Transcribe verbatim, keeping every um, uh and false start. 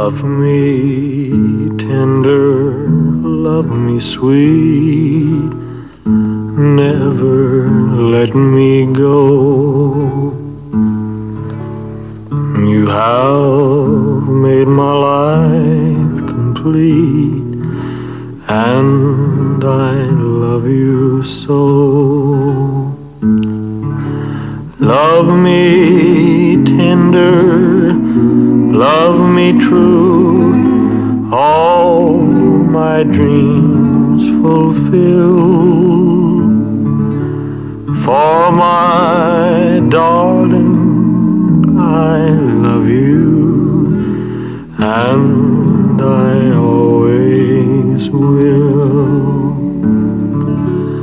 Love me tender, love me sweet, never let me go. You have made my life complete, and I love you so. Love me tender, love me true, all my dreams fulfill. For my darling, I love you, and I always will.